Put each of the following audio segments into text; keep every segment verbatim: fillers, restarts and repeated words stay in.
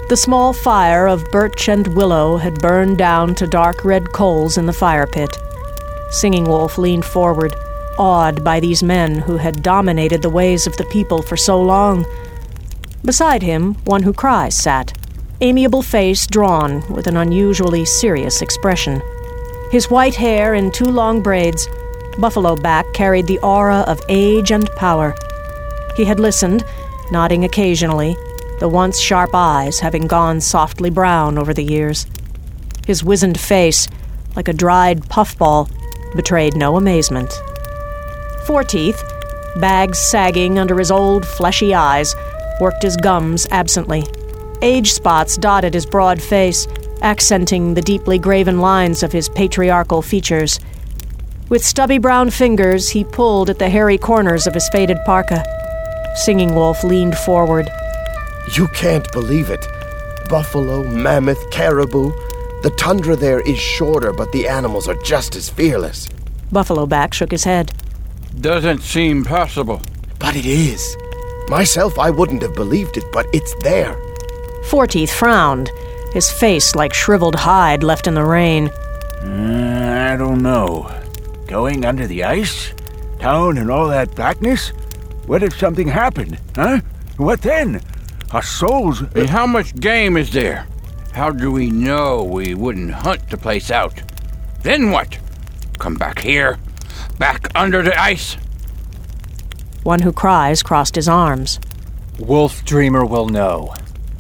The small fire of birch and willow had burned down to dark red coals in the fire pit. Singing Wolf leaned forward, awed by these men who had dominated the ways of the people for so long. Beside him, One Who Cries sat, amiable face drawn with an unusually serious expression. His white hair in two long braids, buffalo back carried the aura of age and power. He had listened, nodding occasionally, the once sharp eyes having gone softly brown over the years. His wizened face, like a dried puffball, betrayed no amazement. Foreteeth, bags sagging under his old fleshy eyes, worked his gums absently. Age spots dotted his broad face, accenting the deeply graven lines of his patriarchal features. With stubby brown fingers, he pulled at the hairy corners of his faded parka. Singing Wolf leaned forward. You can't believe it. Buffalo, mammoth, caribou. The tundra there is shorter, but the animals are just as fearless. Buffalo Back shook his head. Doesn't seem possible. But it is. Myself, I wouldn't have believed it, but it's there. Foreteeth frowned, his face like shriveled hide left in the rain. Uh, I don't know. Going under the ice? Town and all that blackness? What if something happened, huh? What then? Our souls... And how much game is there? How do we know we wouldn't hunt the place out? Then what? Come back here? Back under the ice? One Who Cries crossed his arms. Wolf Dreamer will know.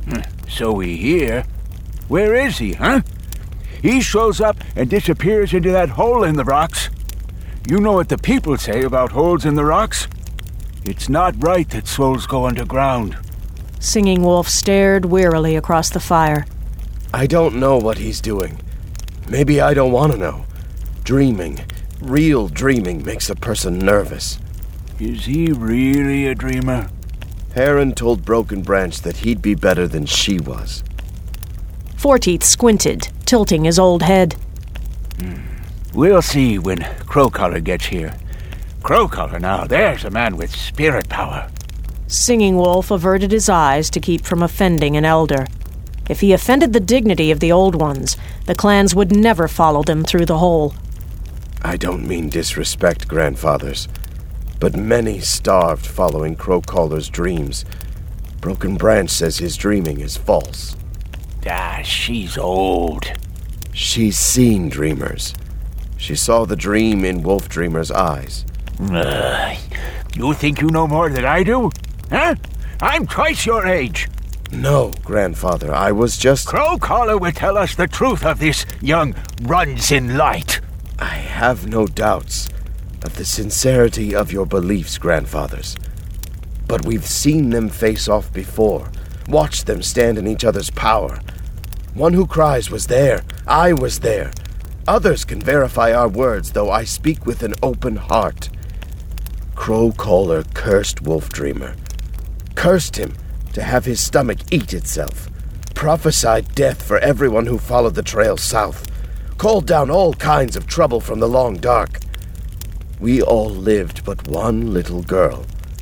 So we hear. Where is he, huh? He shows up and disappears into that hole in the rocks. You know what the people say about holes in the rocks? It's not right that souls go underground. Singing Wolf stared wearily across the fire. I don't know what he's doing. Maybe I don't want to know. Dreaming, real dreaming, makes a person nervous. Is he really a dreamer? Heron told Broken Branch that he'd be better than she was. Foreteeth squinted, tilting his old head. Hmm. We'll see when Crowcollar gets here. Crowcollar now, there's a man with spirit power. Singing Wolf averted his eyes to keep from offending an elder. If he offended the dignity of the Old Ones, the clans would never follow them through the hole. I don't mean disrespect, grandfathers, but many starved following Crowcollar's dreams. Broken Branch says his dreaming is false. Ah, she's old. She's seen dreamers. She saw the dream in Wolf Dreamer's eyes. Uh, you think you know more than I do? Huh? I'm twice your age. No, grandfather, I was just... Crowcollar will tell us the truth of this young runs in light. I have no doubts of the sincerity of your beliefs, grandfathers. But we've seen them face off before, watched them stand in each other's power. One Who Cries was there. I was there. Others can verify our words, though I speak with an open heart. Crowcollar cursed Wolf Dreamer. Cursed him to have his stomach eat itself. Prophesied death for everyone who followed the trail south. Called down all kinds of trouble from the long dark. We all lived but one little girl.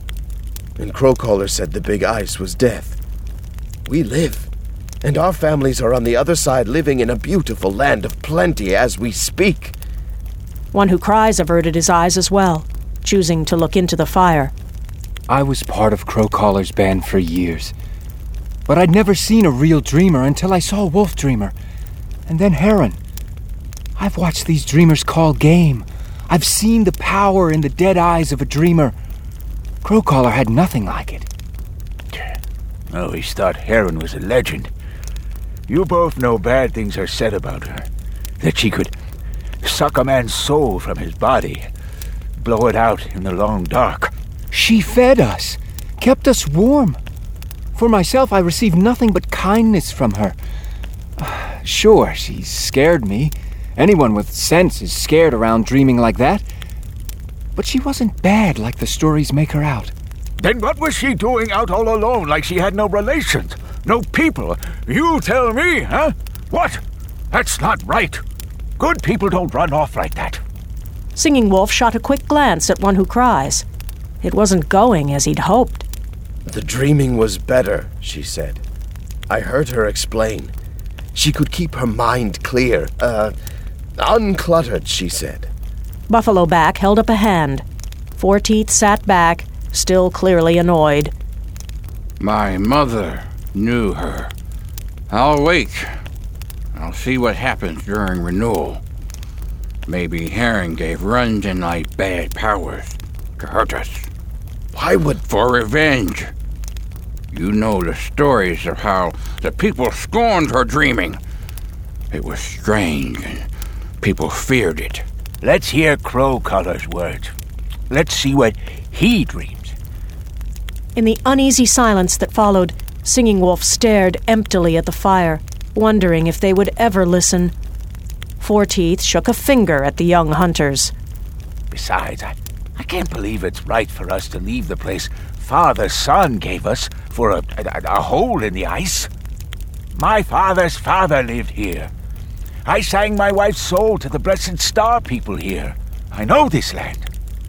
And Crowcollar said the big ice was death. We live, and our families are on the other side living in a beautiful land of plenty as we speak. One Who Cries averted his eyes as well, choosing to look into the fire. I was part of Crowcollar's band for years, but I'd never seen a real dreamer until I saw Wolf Dreamer, and then Heron. I've watched these dreamers call game. I've seen the power in the dead eyes of a dreamer. Crowcollar had nothing like it. I always thought Heron was a legend. You both know bad things are said about her. That she could suck a man's soul from his body, blow it out in the long dark. She fed us, kept us warm. For myself, I received nothing but kindness from her. Uh, sure, she scared me. Anyone with sense is scared around dreaming like that. But she wasn't bad like the stories make her out. Then what was she doing out all alone like she had no relations, no people? You tell me, huh? What? That's not right. Good people don't run off like that. Singing Wolf shot a quick glance at One Who Cries. It wasn't going as he'd hoped. The dreaming was better, she said. I heard her explain. She could keep her mind clear, uh, uncluttered, she said. Buffalo Back held up a hand. Four Teeth sat back, still clearly annoyed. My mother knew her. I'll wait. I'll see what happens during renewal. Maybe Heron gave Rundenlight bad powers to hurt us. Why would... For revenge. You know the stories of how the people scorned her dreaming. It was strange, and people feared it. Let's hear Crowcollar's words. Let's see what he dreams. In the uneasy silence that followed, Singing Wolf stared emptily at the fire, wondering if they would ever listen. Four Teeth shook a finger at the young hunters. Besides, I, I can't believe it's right for us to leave the place Father's son gave us for a, a, a hole in the ice. My father's father lived here. I sang my wife's soul to the blessed star people here. I know this land.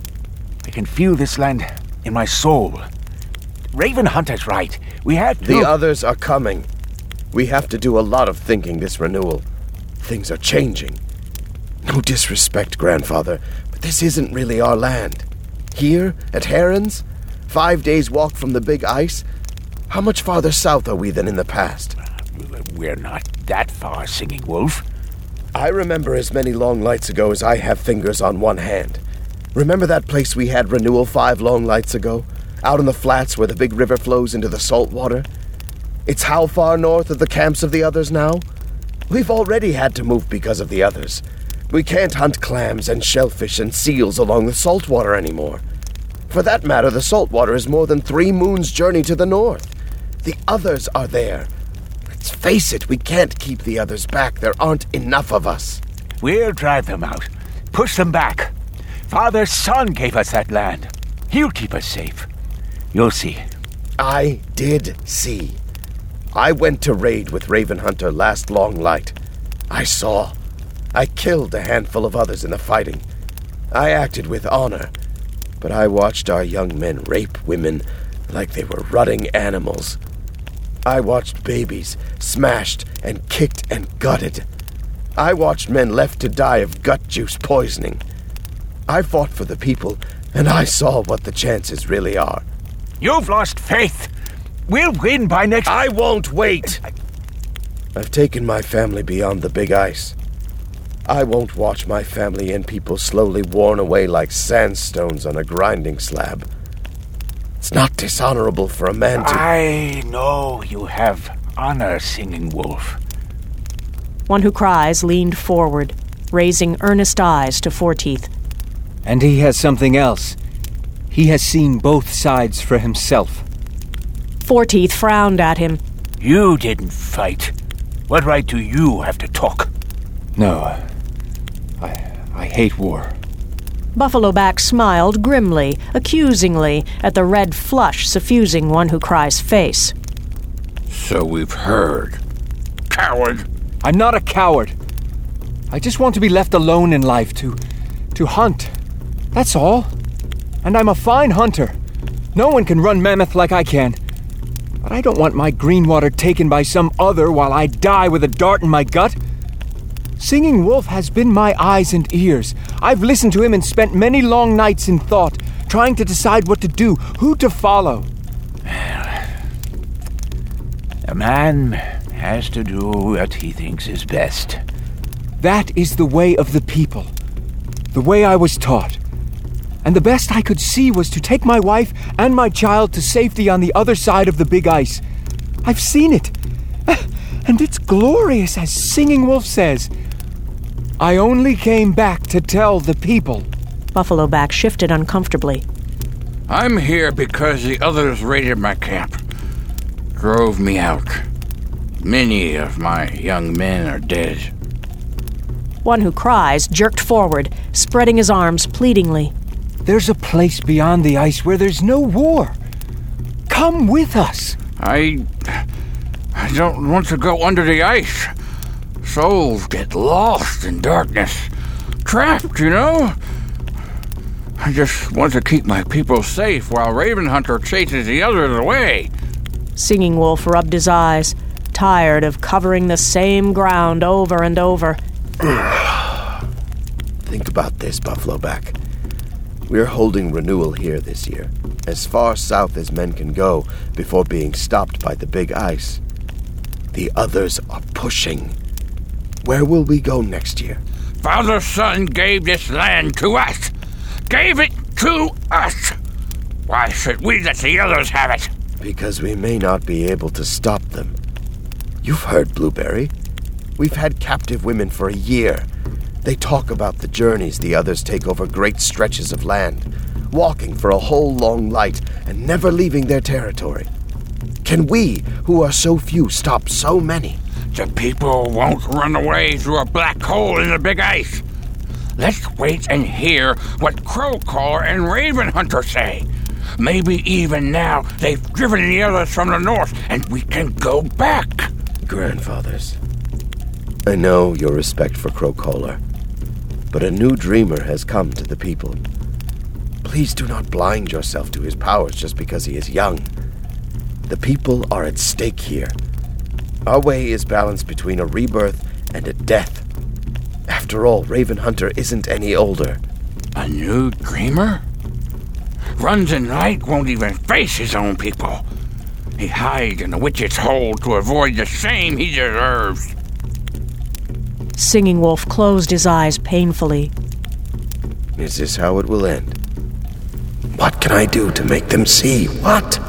I can feel this land in my soul. Raven Hunter's right. We have to... The others are coming. We have to do a lot of thinking this renewal. Things are changing. No disrespect, Grandfather, but this isn't really our land. Here, at Heron's, five days' walk from the big ice, how much farther south are we than in the past? We're not that far, Singing Wolf. I remember as many long lights ago as I have fingers on one hand. Remember that place we had renewal five long lights ago? Out in the flats where the big river flows into the salt water? It's how far north of the camps of the others now? We've already had to move because of the others. We can't hunt clams and shellfish and seals along the salt water anymore. For that matter, the salt water is more than three moons' journey to the north. The others are there. Let's face it, we can't keep the others back. There aren't enough of us. We'll drive them out. Push them back. Father's son gave us that land. He'll keep us safe. You'll see. I did see. I went to raid with Raven Hunter last long light. I saw. I killed a handful of others in the fighting. I acted with honor, but I watched our young men rape women like they were rutting animals. I watched babies smashed and kicked and gutted. I watched men left to die of gut juice poisoning. I fought for the people, and I saw what the chances really are. You've lost faith. We'll win by next... I won't wait! I've taken my family beyond the big ice. I won't watch my family and people slowly worn away like sandstones on a grinding slab. It's not dishonorable for a man to... I know you have honor, Singing Wolf. One Who Cries leaned forward, raising earnest eyes to Four Teeth. And he has something else. He has seen both sides for himself. Four Teeth frowned at him. You didn't fight. What right do you have to talk? No, I, I hate war. Buffalo Back smiled grimly, accusingly, at the red flush suffusing One Who Cries' face. So we've heard. Coward! I'm not a coward. I just want to be left alone in life to... to hunt. That's all. And I'm a fine hunter. No one can run mammoth like I can. But I don't want my Greenwater taken by some other while I die with a dart in my gut. Singing Wolf has been my eyes and ears. I've listened to him and spent many long nights in thought, trying to decide what to do, who to follow. A man has to do what he thinks is best. That is the way of the people. The way I was taught. And the best I could see was to take my wife and my child to safety on the other side of the big ice. I've seen it. And it's glorious, as Singing Wolf says. I only came back to tell the people. Buffalo Back shifted uncomfortably. I'm here because the others raided my camp. Drove me out. Many of my young men are dead. One Who Cries jerked forward, spreading his arms pleadingly. There's a place beyond the ice where there's no war. Come with us. I... I don't want to go under the ice. Souls get lost in darkness. Trapped, you know? I just want to keep my people safe while Raven Hunter chases the others away. Singing Wolf rubbed his eyes, tired of covering the same ground over and over. Think about this, Buffaloback. We're holding renewal here this year, as far south as men can go before being stopped by the big ice. The others are pushing. Where will we go next year? Father Son gave this land to us. Gave it to us. Why should we let the others have it? Because we may not be able to stop them. You've heard, Blueberry. We've had captive women for a year. They talk about the journeys the others take over great stretches of land, walking for a whole long light and never leaving their territory. Can we, who are so few, stop so many? The people won't run away through a black hole in the big ice. Let's wait and hear what Crowcaller and Raven Hunter say. Maybe even now they've driven the others from the north and we can go back. Grandfathers, I know your respect for Crowcaller, but a new dreamer has come to the people. Please do not blind yourself to his powers just because he is young. The people are at stake here. Our way is balanced between a rebirth and a death. After all, Raven Hunter isn't any older. A new dreamer? Runs in light won't even face his own people. He hides in the witch's hole to avoid the shame he deserves. Singing Wolf closed his eyes painfully. Is this how it will end? What can I do to make them see? What?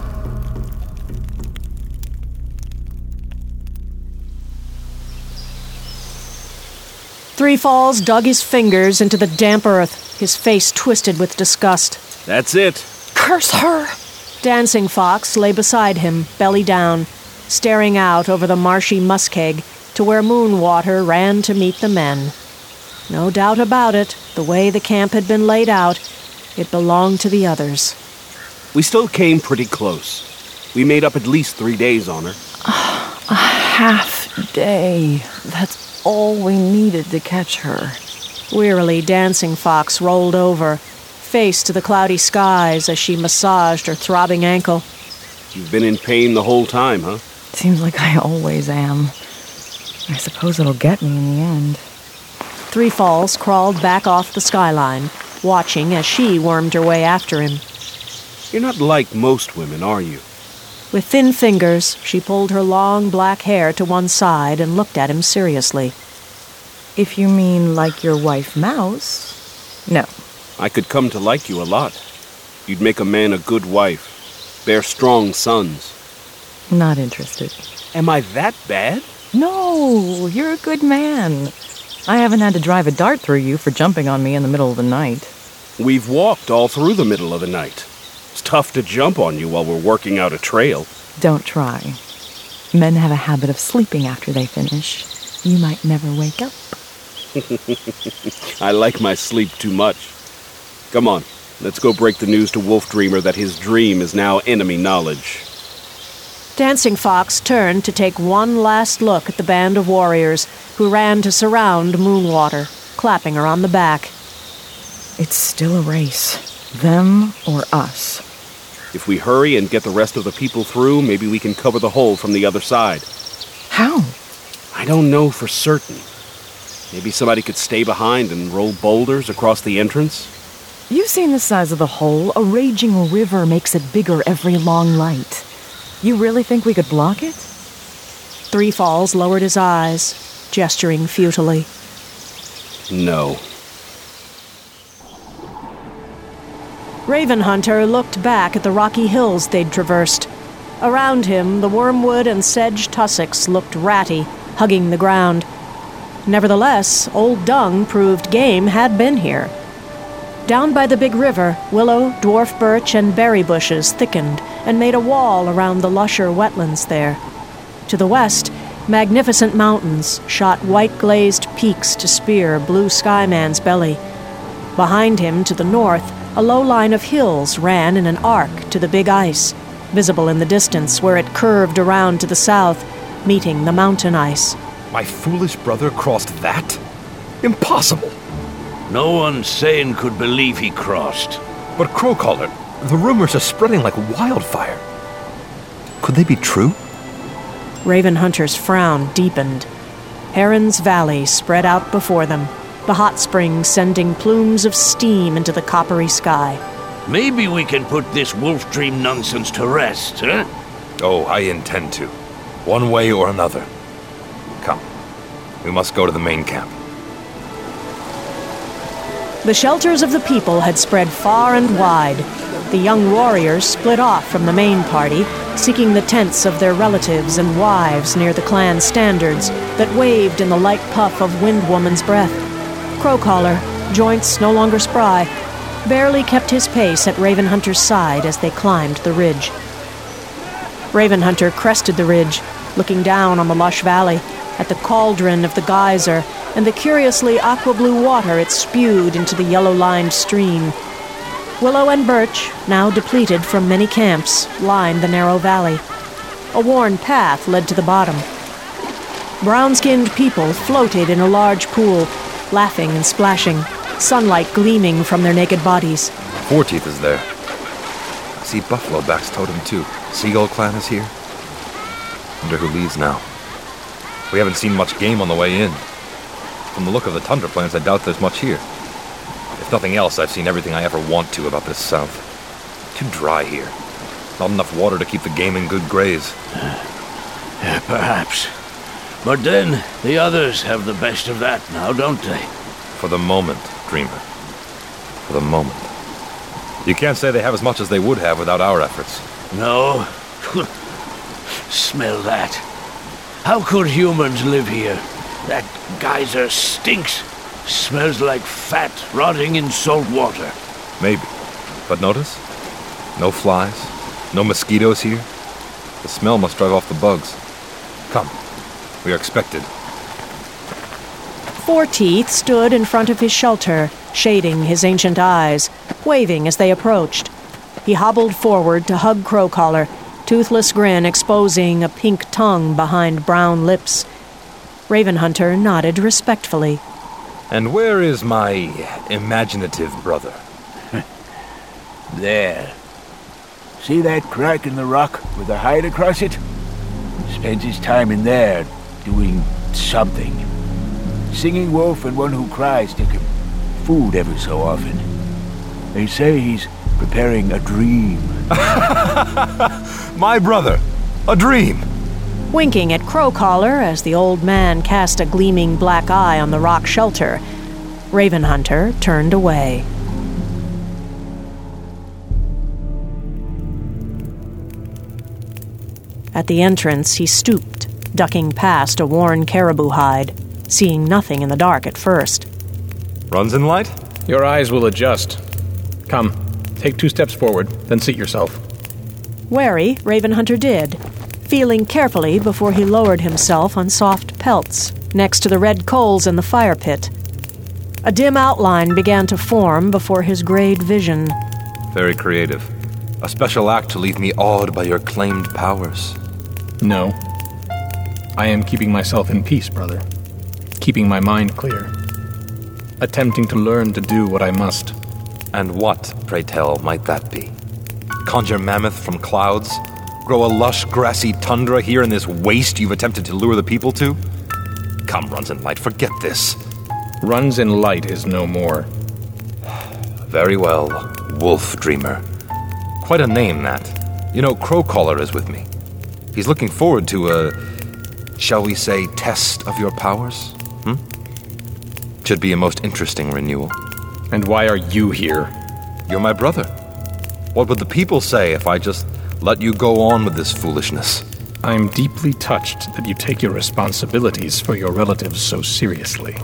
Three Falls dug his fingers into the damp earth, his face twisted with disgust. That's it. Curse her! Dancing Fox lay beside him, belly down, staring out over the marshy muskeg to where Moonwater ran to meet the men. No doubt about it, the way the camp had been laid out, it belonged to the others. We still came pretty close. We made up at least three days on her. A half day. That's all we needed to catch her. Wearily, Dancing Fox rolled over, face to the cloudy skies as she massaged her throbbing ankle. You've been in pain the whole time, huh? Seems like I always am. I suppose it'll get me in the end. Three Falls crawled back off the skyline, watching as she wormed her way after him. You're not like most women, are you? With thin fingers, she pulled her long black hair to one side and looked at him seriously. If you mean like your wife Mouse, no. I could come to like you a lot. You'd make a man a good wife, bear strong sons. Not interested. Am I that bad? No, you're a good man. I haven't had to drive a dart through you for jumping on me in the middle of the night. We've walked all through the middle of the night. It's tough to jump on you while we're working out a trail. Don't try. Men have a habit of sleeping after they finish. You might never wake up. I like my sleep too much. Come on, let's go break the news to Wolf Dreamer that his dream is now enemy knowledge. Dancing Fox turned to take one last look at the band of warriors who ran to surround Moonwater, clapping her on the back. It's still a race. Them or us. If we hurry and get the rest of the people through, maybe we can cover the hole from the other side. How? I don't know for certain. Maybe somebody could stay behind and roll boulders across the entrance? You've seen the size of the hole. A raging river makes it bigger every long light. You really think we could block it? Three Falls lowered his eyes, gesturing futilely. No. Raven Hunter looked back at the rocky hills they'd traversed. Around him, the wormwood and sedge tussocks looked ratty, hugging the ground. Nevertheless, Old Dung proved game had been here. Down by the big river, willow, dwarf birch, and berry bushes thickened and made a wall around the lusher wetlands there. To the west, magnificent mountains shot white-glazed peaks to spear Blue Sky Man's belly. Behind him, to the north, a low line of hills ran in an arc to the big ice, visible in the distance where it curved around to the south, meeting the mountain ice. My foolish brother crossed that? Impossible! No one sane could believe he crossed. But Crowcaller, the rumors are spreading like wildfire. Could they be true? Raven Hunter's frown deepened. Heron's Valley spread out before them, the hot springs sending plumes of steam into the coppery sky. Maybe we can put this wolf dream nonsense to rest, huh? Oh, I intend to. One way or another. Come. We must go to the main camp. The shelters of the people had spread far and wide. The young warriors split off from the main party, seeking the tents of their relatives and wives near the clan standards that waved in the light puff of Windwoman's breath. Crowcaller, joints no longer spry, barely kept his pace at Raven Hunter's side as they climbed the ridge. Raven Hunter crested the ridge, looking down on the lush valley, at the cauldron of the geyser and the curiously aqua-blue water it spewed into the yellow-lined stream. Willow and birch, now depleted from many camps, lined the narrow valley. A worn path led to the bottom. Brown-skinned people floated in a large pool, laughing and splashing, sunlight gleaming from their naked bodies. Fourteeth is there. I see Buffalo Back's totem too. Seagull clan is here. Wonder who leads now. We haven't seen much game on the way in. From the look of the tundra plains, I doubt there's much here. If nothing else, I've seen everything I ever want to about this south. Too dry here. Not enough water to keep the game in good graze. Uh, perhaps. But then, the others have the best of that now, don't they? For the moment, Dreamer. For the moment. You can't say they have as much as they would have without our efforts. No. Smell that. How could humans live here? That geyser stinks. Smells like fat rotting in salt water. Maybe. But notice? No flies. No mosquitoes here. The smell must drive off the bugs. Come. We are expected. Fourteeth stood in front of his shelter, shading his ancient eyes, waving as they approached. He hobbled forward to hug Crowcaller, toothless grin exposing a pink tongue behind brown lips. Raven Hunter nodded respectfully. And where is my imaginative brother? There. See that crack in the rock with a hide across it? Spends his time in there, doing something. Singing Wolf and One Who Cries take him food every so often. They say he's preparing a dream. My brother! A dream! Winking at Crowcaller as the old man cast a gleaming black eye on the rock shelter, Raven Hunter turned away. At the entrance, he stooped, ducking past a worn caribou hide, seeing nothing in the dark at first. Runs in light? Your eyes will adjust. Come, take two steps forward, then seat yourself. Wary, Raven Hunter did, feeling carefully before he lowered himself on soft pelts, next to the red coals in the fire pit. A dim outline began to form before his grayed vision. Very creative. A special act to leave me awed by your claimed powers. No. I am keeping myself in peace, brother. Keeping my mind clear. Attempting to learn to do what I must. And what, pray tell, might that be? Conjure mammoth from clouds? Grow a lush, grassy tundra here in this waste you've attempted to lure the people to? Come, Runs in Light, forget this. Runs in Light is no more. Very well, Wolf Dreamer. Quite a name, that. You know, Crowcaller is with me. He's looking forward to a, shall we say, test of your powers? Hmm? Should be a most interesting renewal. And why are you here? You're my brother. What would the people say if I just let you go on with this foolishness? I'm deeply touched that you take your responsibilities for your relatives so seriously.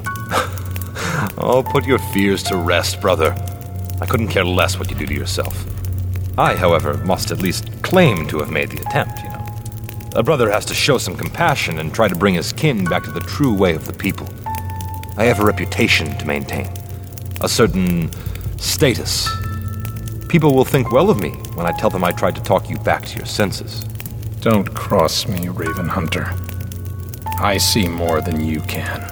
Oh, put your fears to rest, brother. I couldn't care less what you do to yourself. I, however, must at least claim to have made the attempt, you know. A brother has to show some compassion and try to bring his kin back to the true way of the people. I have a reputation to maintain. A certain status. People will think well of me when I tell them I tried to talk you back to your senses. Don't cross me, Raven Hunter. I see more than you can.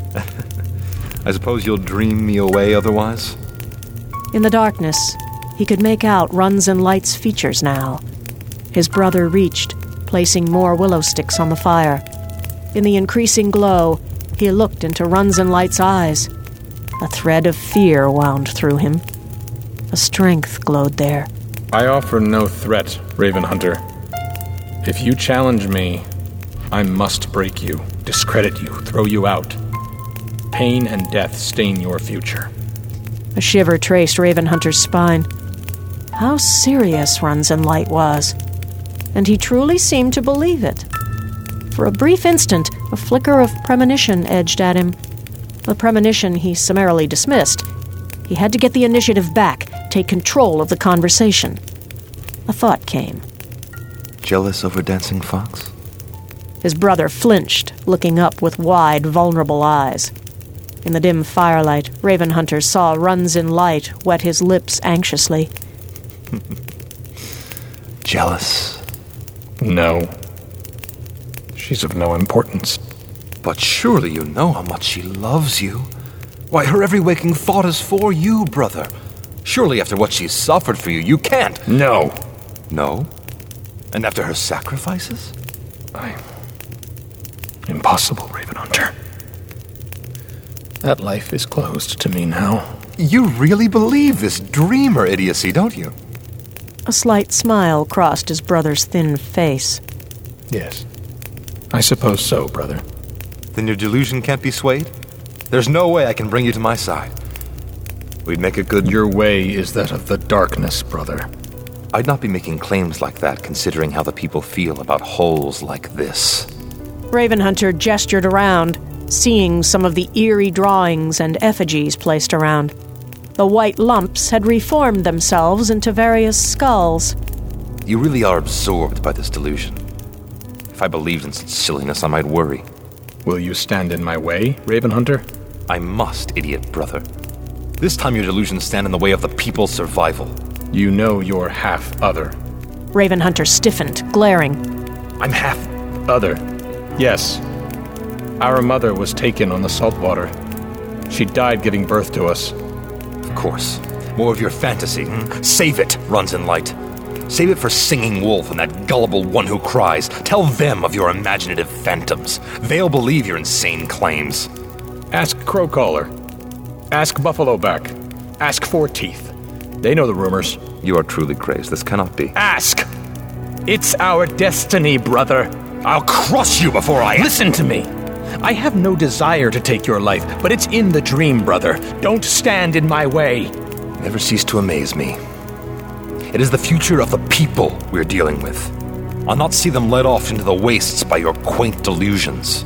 I suppose you'll dream me away otherwise? In the darkness, he could make out Runs in Light's features now. His brother reached, placing more willow sticks on the fire. In the increasing glow, he looked into Runzenlight's eyes. A thread of fear wound through him. A strength glowed there. I offer no threat, Raven Hunter. If you challenge me, I must break you, discredit you, throw you out. Pain and death stain your future. A shiver traced Raven Hunter's spine. How serious Runzenlight was. And he truly seemed to believe it. For a brief instant, a flicker of premonition edged at him. A premonition he summarily dismissed. He had to get the initiative back, take control of the conversation. A thought came. Jealous over Dancing Fox? His brother flinched, looking up with wide, vulnerable eyes. In the dim firelight, Raven Hunter saw Runzenlight wet his lips anxiously. Jealous? No. She's of no importance. But surely you know how much she loves you. Why, her every waking thought is for you, brother. Surely after what she's suffered for you, you can't. No. No? And after her sacrifices? I... Impossible, Raven Hunter. That life is closed to me now. You really believe this dreamer idiocy, don't you? A slight smile crossed his brother's thin face. Yes. I suppose so, brother. Then your delusion can't be swayed? There's no way I can bring you to my side. We'd make a good... Your way is that of the darkness, brother. I'd not be making claims like that, considering how the people feel about holes like this. Raven Hunter gestured around, seeing some of the eerie drawings and effigies placed around. The white lumps had reformed themselves into various skulls. You really are absorbed by this delusion. If I believed in such silliness, I might worry. Will you stand in my way, Raven Hunter? I must, idiot brother. This time your delusions stand in the way of the people's survival. You know you're half other. Raven Hunter stiffened, glaring. I'm half... Other. Yes. Our mother was taken on the saltwater. She died giving birth to us. Of course. More of your fantasy. Hmm? Save it, Runzenlight. Save it for Singing Wolf and that gullible one who cries. Tell them of your imaginative phantoms. They'll believe your insane claims. Ask Crowcaller. Ask Buffaloback. Ask Four Teeth. They know the rumors. You are truly crazed. This cannot be. Ask! It's our destiny, brother. I'll crush you before I... Listen to me. I have no desire to take your life, but it's in the dream, brother. Don't stand in my way. Never cease to amaze me. It is the future of the people we're dealing with. I'll not see them led off into the wastes by your quaint delusions.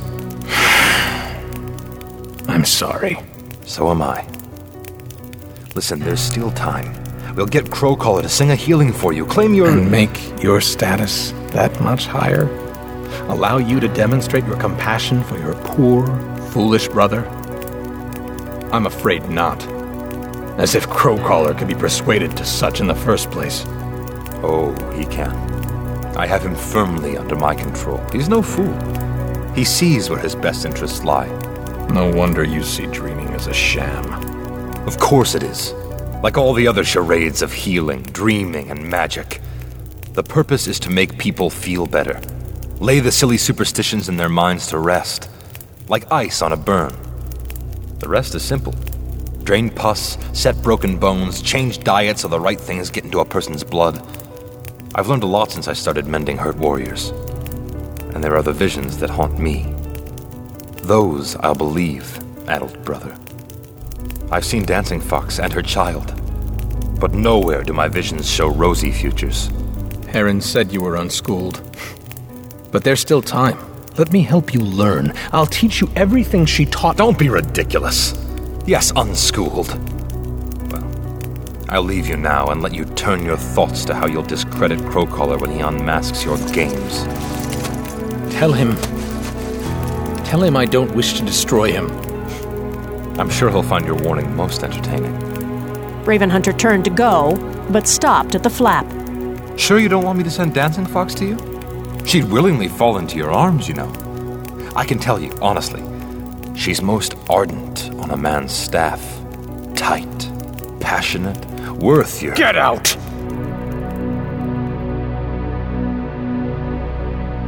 I'm sorry. So am I. Listen, there's still time. We'll get Crowcaller to sing a healing for you. Claim your... And make your status that much higher? Allow you to demonstrate your compassion for your poor, foolish brother? I'm afraid not. As if Crowcaller could be persuaded to such in the first place. Oh, he can. I have him firmly under my control. He's no fool. He sees where his best interests lie. No wonder you see dreaming as a sham. Of course it is. Like all the other charades of healing, dreaming, and magic. The purpose is to make people feel better. Lay the silly superstitions in their minds to rest. Like ice on a burn. The rest is simple. Drain pus, set broken bones, change diet so the right things get into a person's blood. I've learned a lot since I started mending hurt warriors. And there are the visions that haunt me. Those I'll believe, adult brother. I've seen Dancing Fox and her child. But nowhere do my visions show rosy futures. Heron said you were unschooled. But there's still time. Let me help you learn. I'll teach you everything she taught. Don't be ridiculous. Yes, unschooled. Well, I'll leave you now and let you turn your thoughts to how you'll discredit Crowcaller when he unmasks your games. Tell him. Tell him I don't wish to destroy him. I'm sure he'll find your warning most entertaining. Raven Hunter turned to go, but stopped at the flap. Sure you don't want me to send Dancing Fox to you? She'd willingly fall into your arms, you know. I can tell you, honestly, she's most ardent on a man's staff. Tight, passionate, worth your... Get out!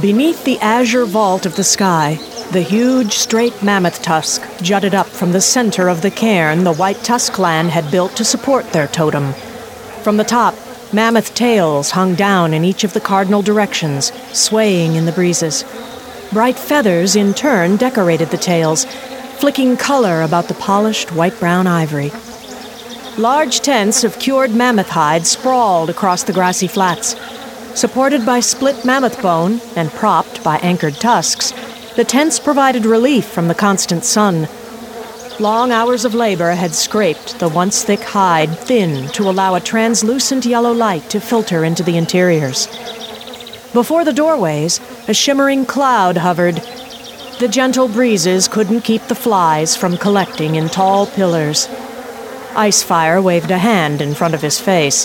Beneath the azure vault of the sky, the huge, straight mammoth tusk jutted up from the center of the cairn the White Tusk clan had built to support their totem. From the top, mammoth tails hung down in each of the cardinal directions, swaying in the breezes. Bright feathers, in turn, decorated the tails, flicking color about the polished white-brown ivory. Large tents of cured mammoth hide sprawled across the grassy flats. Supported by split mammoth bone and propped by anchored tusks, the tents provided relief from the constant sun. Long hours of labor had scraped the once thick hide thin to allow a translucent yellow light to filter into the interiors. Before the doorways, a shimmering cloud hovered. The gentle breezes couldn't keep the flies from collecting in tall pillars. Icefire waved a hand in front of his face.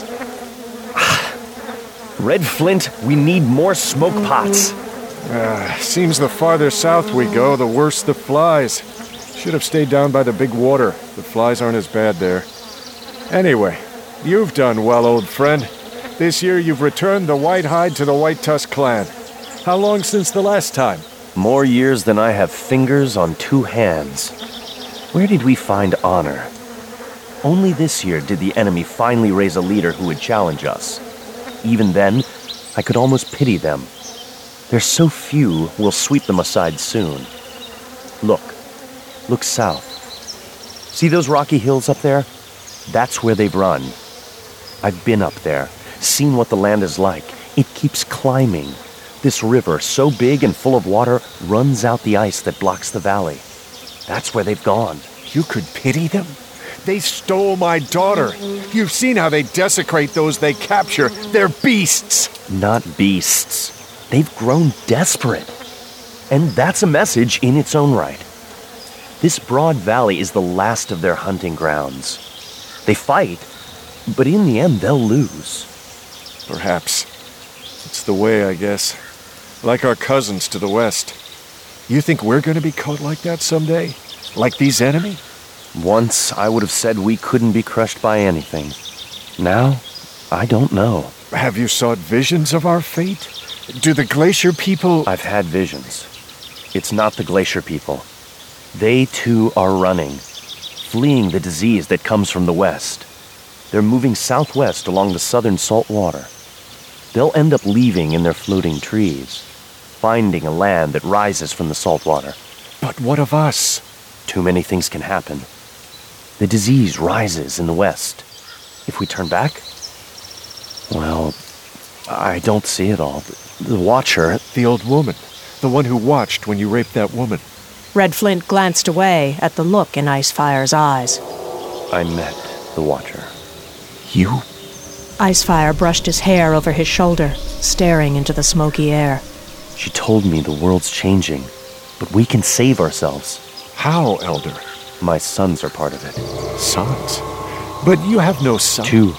Red Flint, we need more smoke pots. Uh, seems the farther south we go, the worse the flies. Should have stayed down by the big water. The flies aren't as bad there. Anyway, you've done well, old friend. This year you've returned the white hide to the White Tusk clan. How long since the last time? More years than I have fingers on two hands. Where did we find honor? Only this year did the enemy finally raise a leader who would challenge us. Even then, I could almost pity them. There's so few, we'll sweep them aside soon. Look. Look south. See those rocky hills up there? That's where they've run. I've been up there, seen what the land is like. It keeps climbing. This river, so big and full of water, runs out the ice that blocks the valley. That's where they've gone. You could pity them? They stole my daughter. You've seen how they desecrate those they capture. They're beasts. Not beasts. They've grown desperate. And that's a message in its own right. This broad valley is the last of their hunting grounds. They fight, but in the end they'll lose. Perhaps. It's the way, I guess. Like our cousins to the west. You think we're going to be caught like that someday? Like these enemy? Once I would have said we couldn't be crushed by anything. Now, I don't know. Have you sought visions of our fate? Do the Glacier people... I've had visions. It's not the Glacier people. They, too, are running, fleeing the disease that comes from the west. They're moving southwest along the southern salt water. They'll end up leaving in their floating trees, finding a land that rises from the salt water. But what of us? Too many things can happen. The disease rises in the west. If we turn back, well, I don't see it all. The Watcher... The old woman. The one who watched when you raped that woman. Red Flint glanced away at the look in Icefire's eyes. I met the Watcher. You? Icefire brushed his hair over his shoulder, staring into the smoky air. She told me the world's changing, but we can save ourselves. How, Elder? My sons are part of it. Sons? But you have no sons. Two.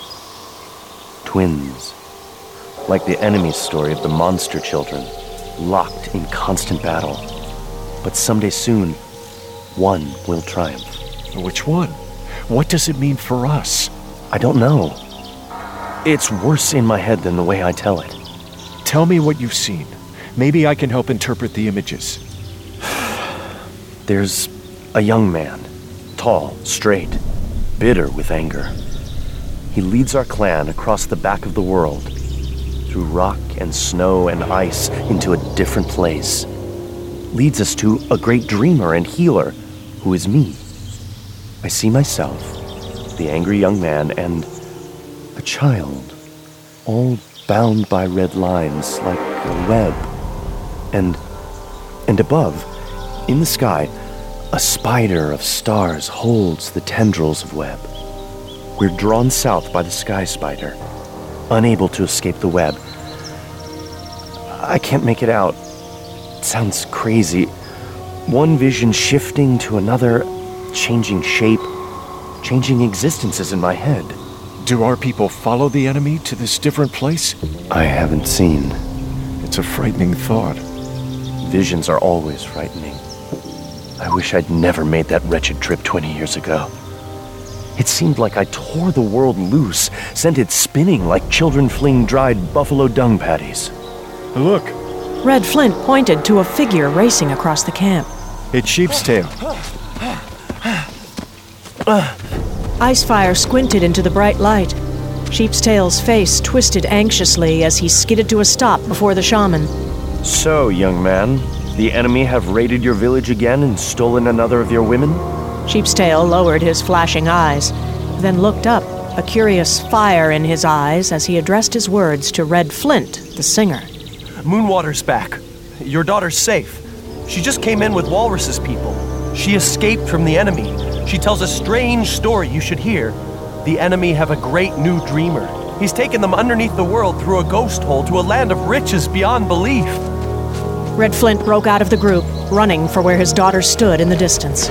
Twins. Like the enemy's story of the monster children, locked in constant battle. But someday soon, one will triumph. Which one? What does it mean for us? I don't know. It's worse in my head than the way I tell it. Tell me what you've seen. Maybe I can help interpret the images. There's a young man, tall, straight, bitter with anger. He leads our clan across the back of the world, through rock and snow and ice into a different place. Leads us to a great dreamer and healer, who is me. I see myself, the angry young man, and a child, all bound by red lines like a web. And, and above, in the sky, a spider of stars holds the tendrils of web. We're drawn south by the sky spider, unable to escape the web. I can't make it out. It sounds crazy. One vision shifting to another, changing shape, changing existences in my head. Do our people follow the enemy to this different place? I haven't seen. It's a frightening thought. Visions are always frightening. I wish I'd never made that wretched trip twenty years ago. It seemed like I tore the world loose, sent it spinning like children fling dried buffalo dung patties. Look, Red Flint pointed to a figure racing across the camp. It's Sheepstail. Icefire squinted into the bright light. Sheepstail's face twisted anxiously as he skidded to a stop before the shaman. So, young man, the enemy have raided your village again and stolen another of your women? Sheepstail lowered his flashing eyes, then looked up, a curious fire in his eyes as he addressed his words to Red Flint, the singer. Moonwater's back. Your daughter's safe. She just came in with Walrus's people. She escaped from the enemy. She tells a strange story you should hear. The enemy have a great new dreamer. He's taken them underneath the world through a ghost hole to a land of riches beyond belief. Red Flint broke out of the group, running for where his daughter stood in the distance.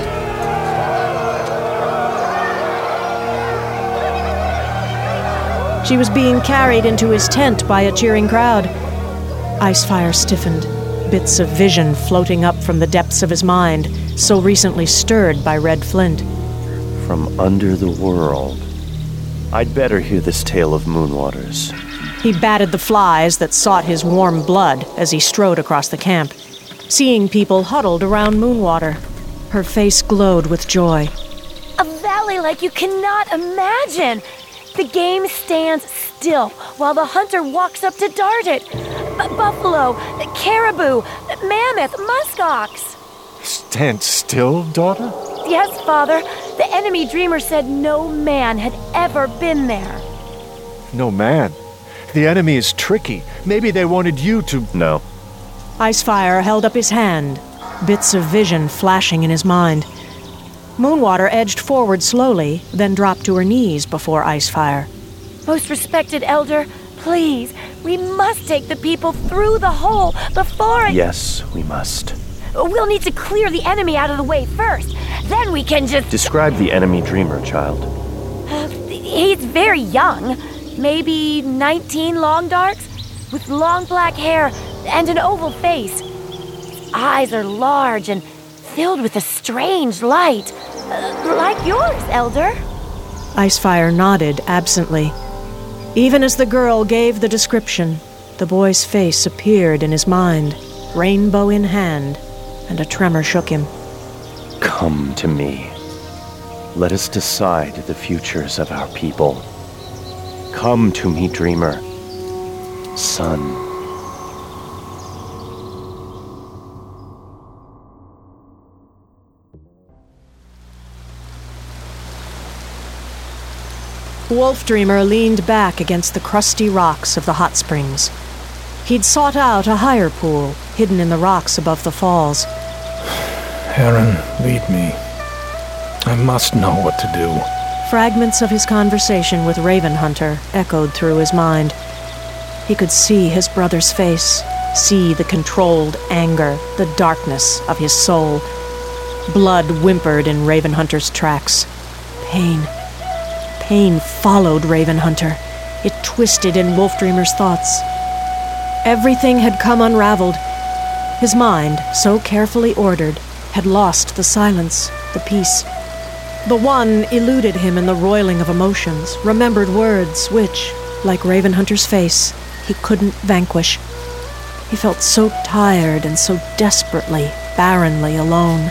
She was being carried into his tent by a cheering crowd. Icefire stiffened, bits of vision floating up from the depths of his mind, so recently stirred by Red Flint. From under the world. I'd better hear this tale of Moonwaters. He batted the flies that sought his warm blood as he strode across the camp, seeing people huddled around Moonwater. Her face glowed with joy. A valley like you cannot imagine. The game stands still while the hunter walks up to dart it. B- buffalo, caribou, mammoth, muskox. Stand still, daughter? Yes, Father. The enemy dreamer said no man had ever been there. No man. The enemy is tricky. Maybe they wanted you to... No. Icefire held up his hand, bits of vision flashing in his mind. Moonwater edged forward slowly, then dropped to her knees before Icefire. Most respected elder, please, we must take the people through the hole before... Yes, we must. We'll need to clear the enemy out of the way first. Then we can just... Describe the enemy dreamer, child. Uh, he's very young. Maybe nineteen long darks, with long black hair and an oval face. His eyes are large and filled with a strange light. Uh, like yours, Elder. Icefire nodded absently. Even as the girl gave the description, the boy's face appeared in his mind, rainbow in hand, and a tremor shook him. Come to me. Let us decide the futures of our people. Come to me, dreamer. Son. Wolf Dreamer leaned back against the crusty rocks of the hot springs. He'd sought out a higher pool, hidden in the rocks above the falls. Heron, lead me. I must know what to do. Fragments of his conversation with Raven Hunter echoed through his mind. He could see his brother's face, see the controlled anger, the darkness of his soul. Blood whimpered in Raven Hunter's tracks. Pain. Pain followed Raven Hunter. It twisted in Wolf Dreamer's thoughts. Everything had come unraveled. His mind, so carefully ordered, had lost the silence, the peace. The one eluded him in the roiling of emotions, remembered words which, like Raven Hunter's face, he couldn't vanquish. He felt so tired and so desperately, barrenly alone.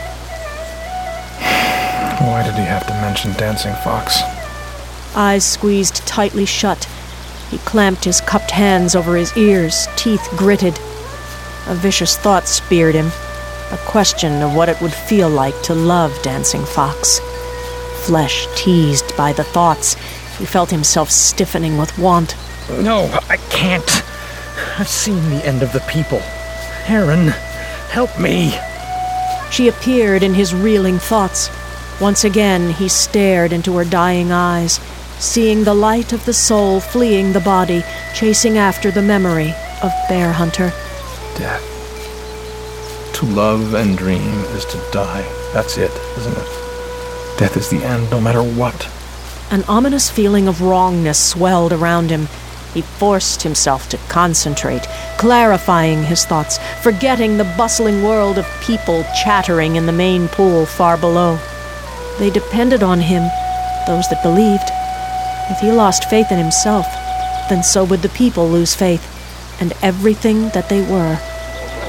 Why did he have to mention Dancing Fox? Eyes squeezed tightly shut. He clamped his cupped hands over his ears, teeth gritted. A vicious thought speared him, a question of what it would feel like to love Dancing Fox. Flesh teased by the thoughts, he felt himself stiffening with want. No, I can't. I've seen the end of the people. Heron, help me. She appeared in his reeling thoughts. Once again he stared into her dying eyes, seeing the light of the soul fleeing the body, chasing after the memory of Bear Hunter. Death. To love and dream is to die. That's it, isn't it? Death is the end, no matter what. An ominous feeling of wrongness swelled around him. He forced himself to concentrate, clarifying his thoughts, forgetting the bustling world of people chattering in the main pool far below. They depended on him, those that believed. If he lost faith in himself, then so would the people lose faith, and everything that they were.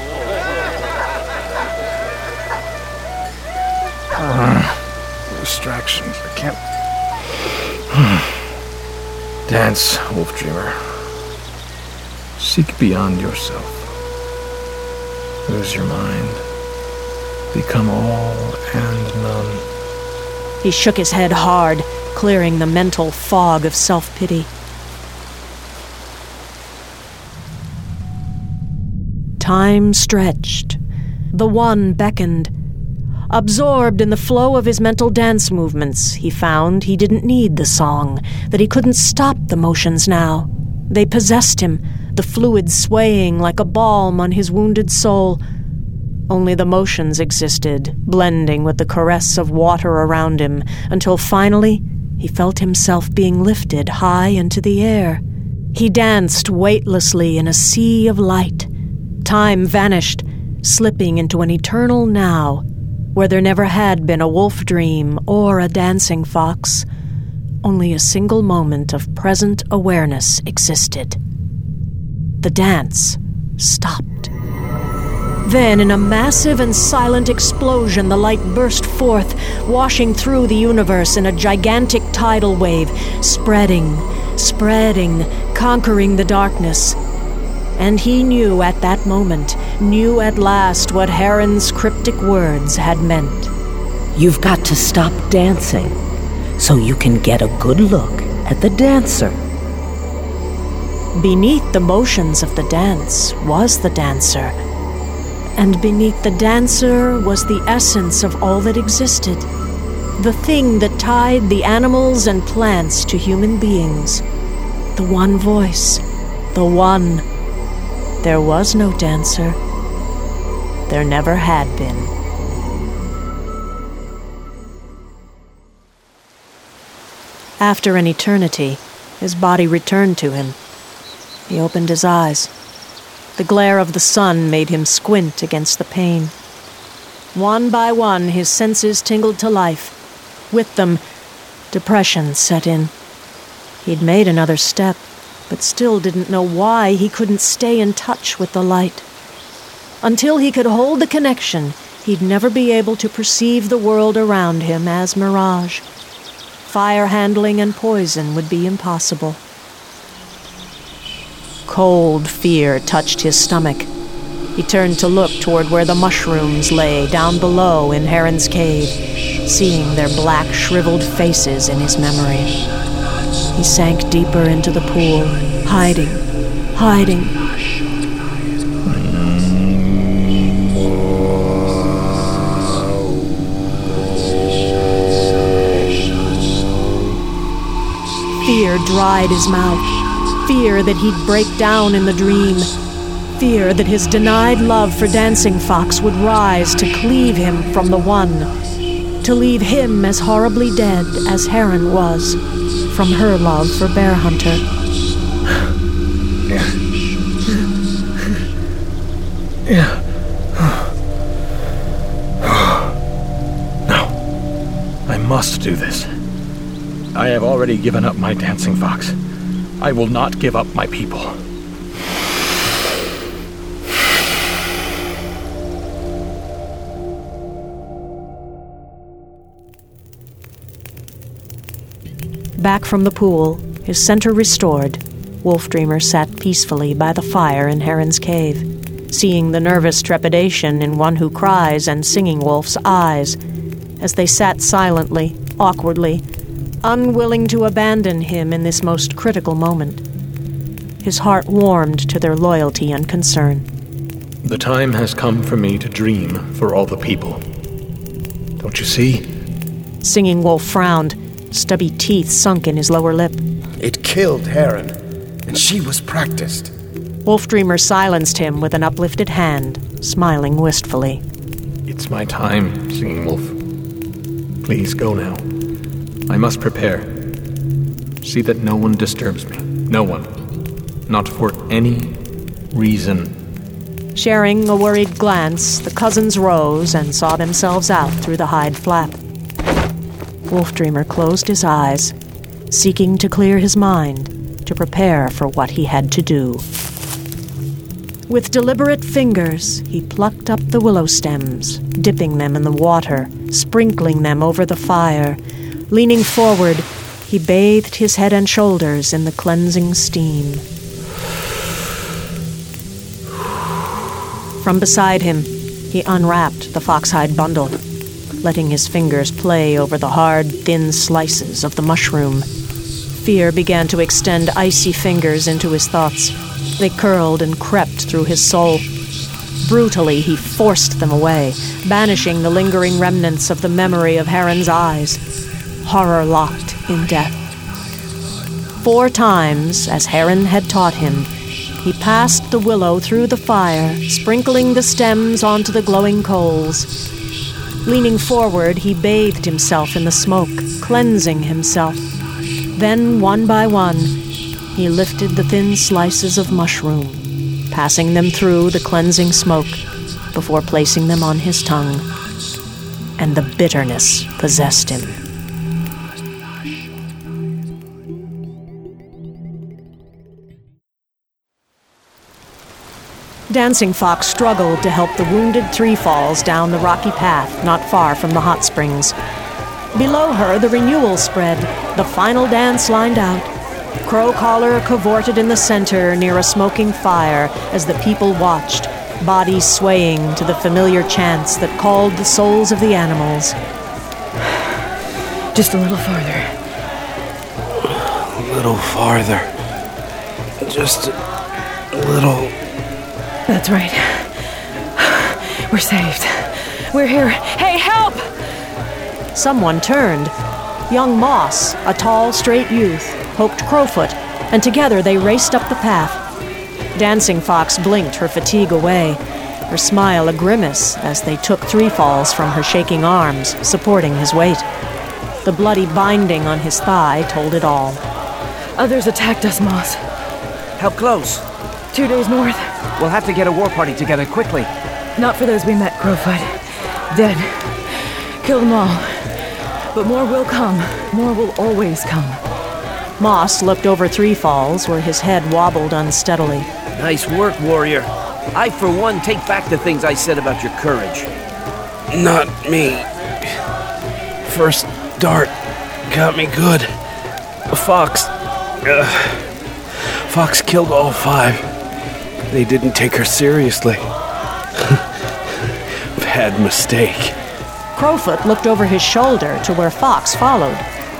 distractions. I can't... Dance, Wolf Dreamer. Seek beyond yourself. Lose your mind. Become all and none. He shook his head hard, clearing the mental fog of self-pity. Time stretched. The One beckoned. Absorbed in the flow of his mental dance movements, he found he didn't need the song, that he couldn't stop the motions now. They possessed him, the fluid swaying like a balm on his wounded soul. Only the motions existed, blending with the caress of water around him, until finally he felt himself being lifted high into the air. He danced weightlessly in a sea of light. Time vanished, slipping into an eternal now, where there never had been a wolf dream or a dancing fox. Only a single moment of present awareness existed. The dance stopped. Then, in a massive and silent explosion, the light burst forth, washing through the universe in a gigantic tidal wave, spreading, spreading, conquering the darkness. And he knew at that moment, knew at last what Heron's cryptic words had meant. You've got to stop dancing, so you can get a good look at the dancer. Beneath the motions of the dance was the dancer, and beneath the dancer was the essence of all that existed, the thing that tied the animals and plants to human beings, the one voice, the one. There was no dancer. There never had been. After an eternity, his body returned to him. He opened his eyes. The glare of the sun made him squint against the pane. One by one, his senses tingled to life. With them, depression set in. He'd made another step, but still didn't know why he couldn't stay in touch with the light. Until he could hold the connection, he'd never be able to perceive the world around him as mirage. Fire handling and poison would be impossible. Cold fear touched his stomach. He turned to look toward where the mushrooms lay down below in Heron's cave, seeing their black, shriveled faces in his memory. He sank deeper into the pool, hiding, hiding. Fear dried his mouth. Fear that he'd break down in the dream. Fear that his denied love for Dancing Fox would rise to cleave him from the One, to leave him as horribly dead as Heron was from her love for Bear Hunter. Yeah. Yeah. No. I must do this. I have already given up my Dancing Fox. I will not give up my people. Back from the pool, his center restored, Wolf Dreamer sat peacefully by the fire in Heron's cave, seeing the nervous trepidation in One Who Cries and Singing Wolf's eyes, as they sat silently, awkwardly, unwilling to abandon him in this most critical moment. His heart warmed to their loyalty and concern. The time has come for me to dream for all the people. Don't you see? Singing Wolf frowned, stubby teeth sunk in his lower lip. It killed Heron, and she was practiced. Wolf Dreamer silenced him with an uplifted hand, smiling wistfully. It's my time, Singing Wolf. Please go now. I must prepare. See that no one disturbs me. No one. Not for any reason. Sharing a worried glance, the cousins rose and saw themselves out through the hide flap. Wolf Dreamer closed his eyes, seeking to clear his mind, to prepare for what he had to do. With deliberate fingers, he plucked up the willow stems, dipping them in the water, sprinkling them over the fire. Leaning forward, he bathed his head and shoulders in the cleansing steam. From beside him, he unwrapped the foxhide bundle, letting his fingers play over the hard, thin slices of the mushroom. Fear began to extend icy fingers into his thoughts. They curled and crept through his soul. Brutally, he forced them away, banishing the lingering remnants of the memory of Heron's eyes, horror locked in death. Four times, as Heron had taught him, he passed the willow through the fire, sprinkling the stems onto the glowing coals. Leaning forward, he bathed himself in the smoke, cleansing himself. Then, one by one, he lifted the thin slices of mushroom, passing them through the cleansing smoke before placing them on his tongue. And the bitterness possessed him. Dancing Fox struggled to help the wounded Threefalls down the rocky path not far from the hot springs. Below her, the renewal spread, the final dance lined out. Crowcaller cavorted in the center near a smoking fire as the people watched, bodies swaying to the familiar chants that called the souls of the animals. Just a little farther. A little farther. Just a little... That's right. We're saved. We're here. Hey, help! Someone turned. Young Moss, a tall, straight youth, poked Crowfoot, and together they raced up the path. Dancing Fox blinked her fatigue away, her smile a grimace as they took Threefalls from her shaking arms, supporting his weight. The bloody binding on his thigh told it all. Others attacked us, Moss. How close? Two days north. We'll have to get a war party together quickly. Not for those we met, Crowfoot. Dead. Kill them all. But more will come. More will always come. Moss looked over Threefalls, where his head wobbled unsteadily. Nice work, warrior. I, for one, take back the things I said about your courage. Not me. First dart got me good. Fox... Uh, Fox killed all five. They didn't take her seriously. Bad mistake. Crowfoot looked over his shoulder to where Fox followed.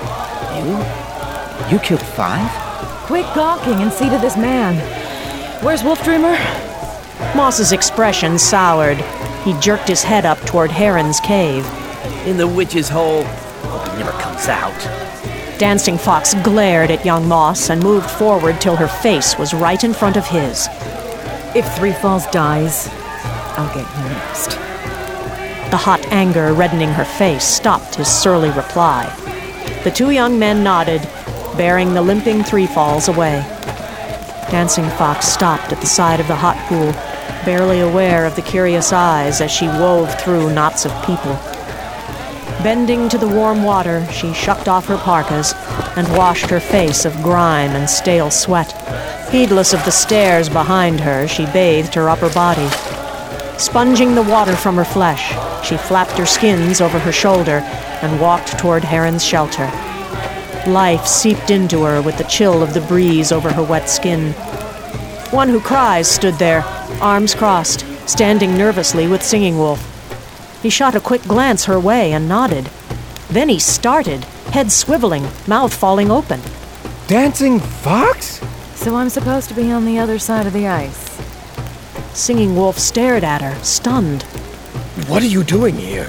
You? You killed five? Quit gawking and see to this man. Where's Wolfdreamer? Moss's expression soured. He jerked his head up toward Heron's cave. In the witch's hole. Hope he never comes out. Dancing Fox glared at young Moss and moved forward till her face was right in front of his. If Threefalls dies, I'll get you next. The hot anger reddening her face stopped his surly reply. The two young men nodded, bearing the limping Threefalls away. Dancing Fox stopped at the side of the hot pool, barely aware of the curious eyes as she wove through knots of people. Bending to the warm water, she shucked off her parkas and washed her face of grime and stale sweat. Heedless of the stares behind her, she bathed her upper body. Sponging the water from her flesh, she flapped her skins over her shoulder and walked toward Heron's shelter. Life seeped into her with the chill of the breeze over her wet skin. One Who Cries stood there, arms crossed, standing nervously with Singing Wolf. He shot a quick glance her way and nodded. Then he started, head swiveling, mouth falling open. Dancing Fox? So I'm supposed to be on the other side of the ice. Singing Wolf stared at her, stunned. What are you doing here?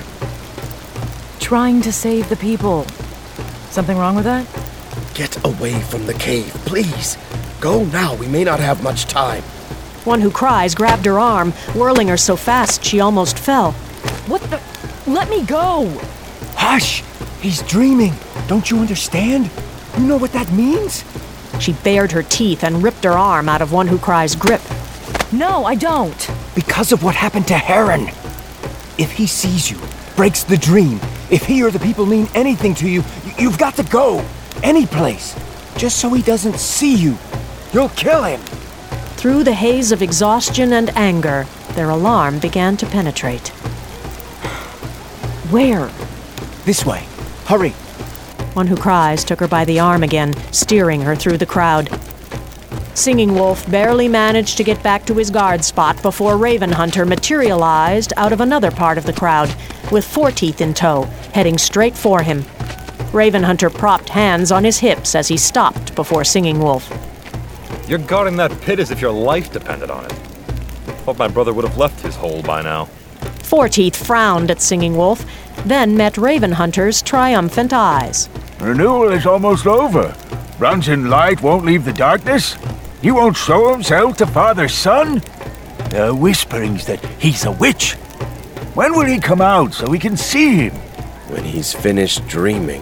Trying to save the people. Something wrong with that? Get away from the cave, please. Go now, we may not have much time. One Who Cries grabbed her arm, whirling her so fast she almost fell. What the? Let me go! Hush! He's dreaming. Don't you understand? You know what that means? She bared her teeth and ripped her arm out of One Who Cries' grip. No, I don't. Because of what happened to Heron. If he sees you, breaks the dream, if he or the people mean anything to you, you've got to go. Any place. Just so he doesn't see you. You'll kill him. through the haze of exhaustion and anger, their alarm began to penetrate. Where? This way. Hurry. One who cries took her by the arm again, steering her through the crowd. Singing Wolf barely managed to get back to his guard spot before Raven Hunter materialized out of another part of the crowd, with Fourteeth in tow, heading straight for him. Raven Hunter propped hands on his hips as he stopped before Singing Wolf. You're guarding that pit as if your life depended on it. Thought my brother would have left his hole by now. Fourteeth frowned at Singing Wolf, then met Raven Hunter's triumphant eyes. Renewal is almost over. Runs in light won't leave the darkness. He won't show himself to father's son. There are whisperings that he's a witch. When will he come out so we can see him? When he's finished dreaming.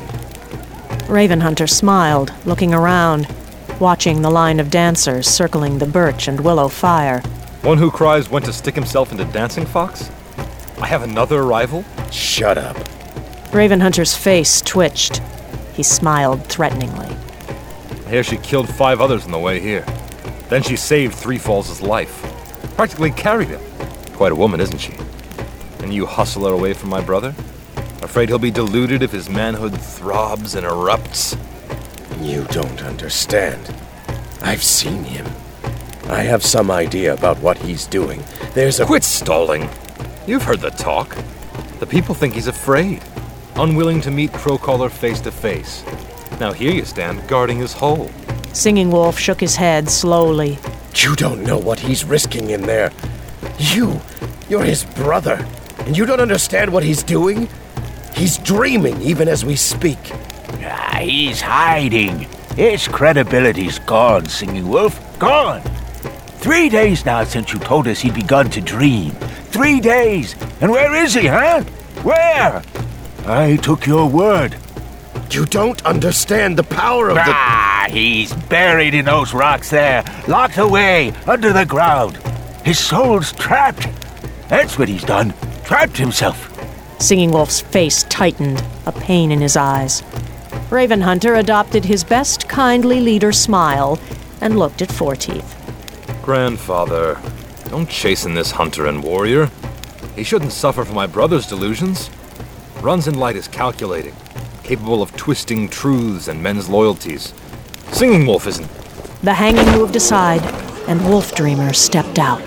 Raven Hunter smiled, looking around, watching the line of dancers circling the birch and willow fire. One who cries went to stick himself into Dancing Fox? I have another rival? Shut up. Raven Hunter's face twitched. He smiled threateningly. I hear she killed five others on the way here. Then she saved Three Falls' life. Practically carried him. Quite a woman, isn't she? And you hustle her away from my brother? Afraid he'll be deluded if his manhood throbs and erupts? You don't understand. I've seen him. I have some idea about what he's doing. There's a... Quit stalling! You've heard the talk. The people think he's afraid. Unwilling to meet Crowcaller face to face. Now here you stand, guarding his hole. Singing Wolf shook his head slowly. You don't know what he's risking in there. You, you're his brother, and you don't understand what he's doing? He's dreaming even as we speak. Ah, he's hiding. His credibility's gone, Singing Wolf. Gone. Three days now since you told us he'd begun to dream. Three days. And where is he, huh? Where? I took your word. You don't understand the power of the... Ah, he's buried in those rocks there, locked away under the ground. His soul's trapped. That's what he's done. Trapped himself. Singing Wolf's face tightened, a pain in his eyes. Raven Hunter adopted his best kindly leader smile and looked at Fourteeth. Grandfather, don't chasten this hunter and warrior. He shouldn't suffer from my brother's delusions. Runs in Light is calculating, capable of twisting truths and men's loyalties. Singing Wolf isn't. The hanging moved aside, and Wolf Dreamer stepped out.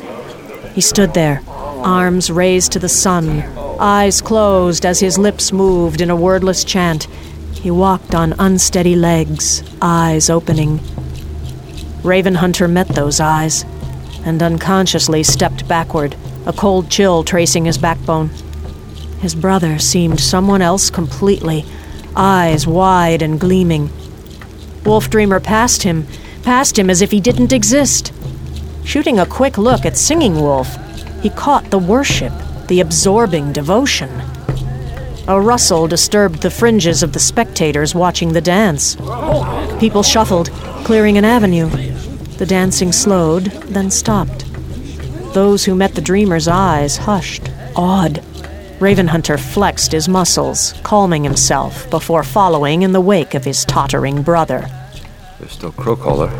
He stood there, arms raised to the sun, eyes closed as his lips moved in a wordless chant. He walked on unsteady legs, eyes opening. Raven Hunter met those eyes, and unconsciously stepped backward, a cold chill tracing his backbone. His brother seemed someone else completely, eyes wide and gleaming. Wolf Dreamer passed him, passed him as if he didn't exist. Shooting a quick look at Singing Wolf, he caught the worship, the absorbing devotion. A rustle disturbed the fringes of the spectators watching the dance. People shuffled, clearing an avenue. The dancing slowed, then stopped. Those who met the dreamer's eyes hushed, awed. Raven Hunter flexed his muscles, calming himself before following in the wake of his tottering brother. There's still Crowcaller.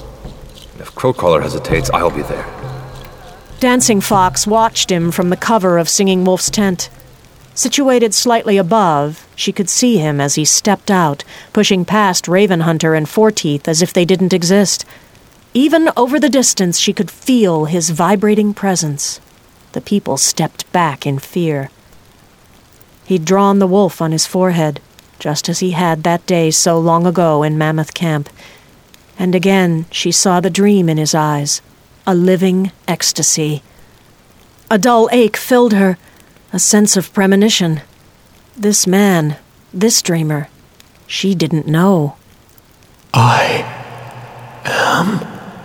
And if Crowcaller hesitates, I'll be there. Dancing Fox watched him from the cover of Singing Wolf's tent. Situated slightly above, she could see him as he stepped out, pushing past Raven Hunter and Fourteeth as if they didn't exist. Even over the distance, she could feel his vibrating presence. The people stepped back in fear. He'd drawn the wolf on his forehead, just as he had that day so long ago in Mammoth Camp. And again she saw the dream in his eyes, a living ecstasy. A dull ache filled her, a sense of premonition. This man, this dreamer, she didn't know. I am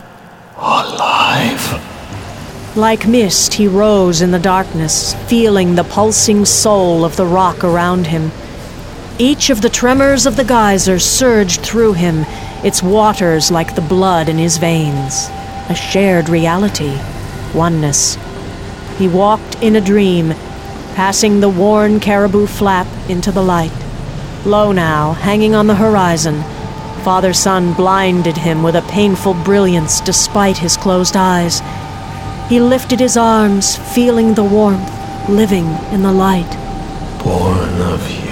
alive. Like mist, he rose in the darkness, feeling the pulsing soul of the rock around him. Each of the tremors of the geyser surged through him, its waters like the blood in his veins. A shared reality, oneness. He walked in a dream, passing the worn caribou flap into the light. Low now, hanging on the horizon, Father-son blinded him with a painful brilliance despite his closed eyes. He lifted his arms, feeling the warmth, living in the light. Born of you.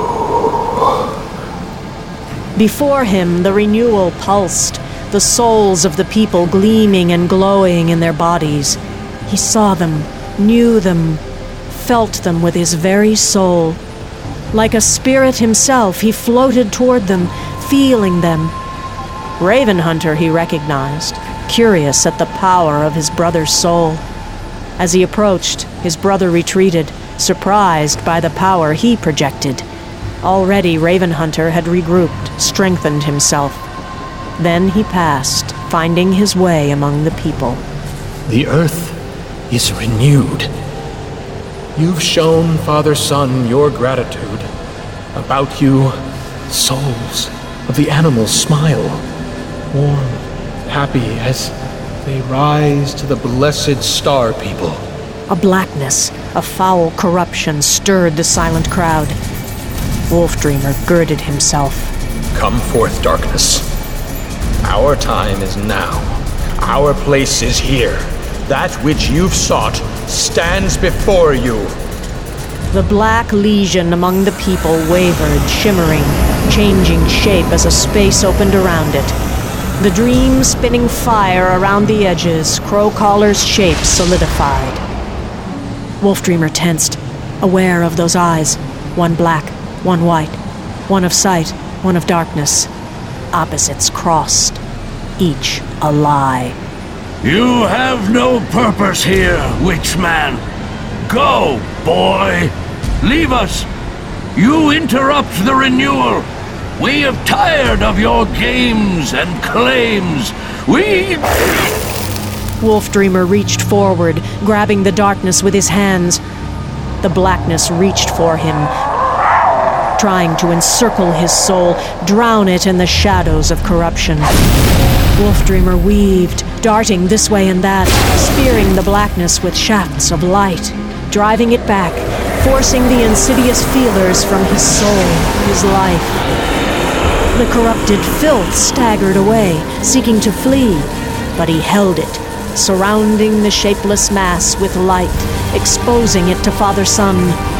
Before him, the renewal pulsed, the souls of the people gleaming and glowing in their bodies. He saw them, knew them, felt them with his very soul. Like a spirit himself, he floated toward them, feeling them. Ravenhunter he recognized, curious at the power of his brother's soul. As he approached, his brother retreated, surprised by the power he projected. Already Ravenhunter had regrouped, strengthened himself. Then he passed, finding his way among the people. The earth is renewed. You've shown, Father-son, your gratitude. About you, souls of the animals smile, warm, happy as they rise to the blessed star people. A blackness, a foul corruption stirred the silent crowd. Wolfdreamer girded himself. Come forth, darkness. Our time is now. Our place is here. That which you've sought stands before you. The black legion among the people wavered, shimmering, changing shape as a space opened around it. The dream spinning fire around the edges, Crowcaller's shape solidified. Wolfdreamer tensed, aware of those eyes, one black, one white, one of sight, one of darkness. Opposites crossed, each a lie. You have no purpose here, Witchman. Go, boy. Leave us. You interrupt the renewal. We have tired of your games and claims. We... Wolfdreamer reached forward, grabbing the darkness with his hands. The blackness reached for him, trying to encircle his soul, drown it in the shadows of corruption. Wolfdreamer weaved, darting this way and that, spearing the blackness with shafts of light, driving it back, forcing the insidious feelers from his soul, his life. The corrupted filth staggered away, seeking to flee, but he held it, surrounding the shapeless mass with light, exposing it to Father-son.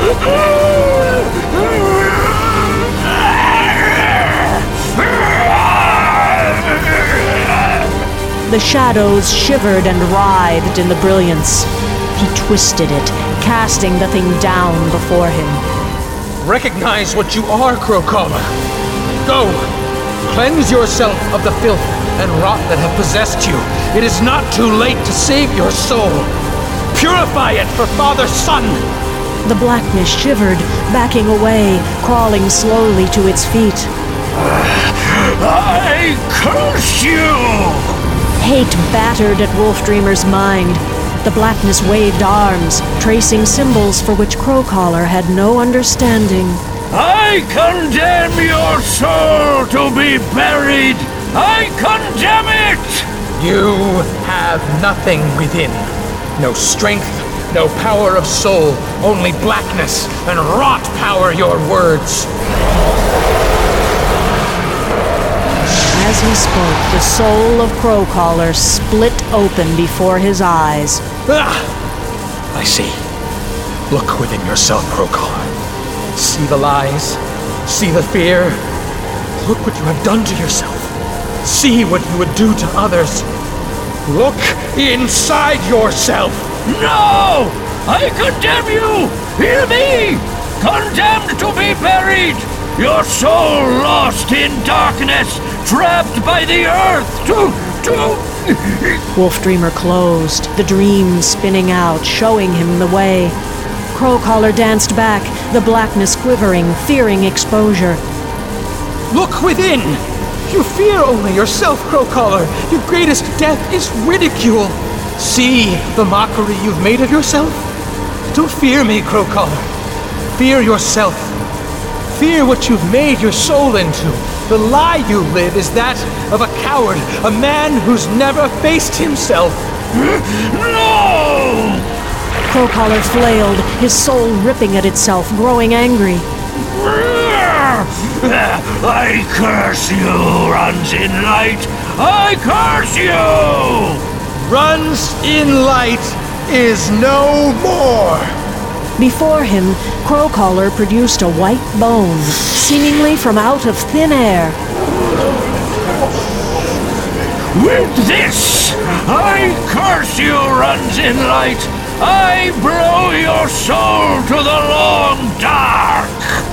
The shadows shivered and writhed in the brilliance. He twisted it, casting the thing down before him. Recognize what you are, Crowcaller. Go! Cleanse yourself of the filth and rot that have possessed you. It is not too late to save your soul. Purify it for Father-son! The blackness shivered, backing away, crawling slowly to its feet. I curse you! Hate battered at Wolfdreamer's mind. The blackness waved arms, tracing symbols for which Crowcaller had no understanding. I condemn your soul to be buried! I condemn it! You have nothing within. No strength, no power of soul, only blackness and rot power your words. As he spoke, the soul of Crowcaller split open before his eyes. Ah! I see. Look within yourself, Crowcaller. See the lies. See the fear. Look what you have done to yourself. See what you would do to others. Look inside yourself. No! I condemn you! Hear me! Condemned to be buried! Your soul lost in darkness, trapped by the earth to... to... Wolfdreamer closed, the dream spinning out, showing him the way. Crowcaller danced back, the blackness quivering, fearing exposure. Look within! You fear only yourself, Crowcaller. Your greatest death is ridicule. See the mockery you've made of yourself? Don't fear me, Crowcaller. Fear yourself. Fear what you've made your soul into. The lie you live is that of a coward, a man who's never faced himself. No! Crowcaller flailed, his soul ripping at itself, growing angry. I curse you, Runs in Light! I curse you! Runs in Light is no more! Before him, Crowcaller produced a white bone, seemingly from out of thin air. With this, I curse you, Runs in Light! I blow your soul to the long dark!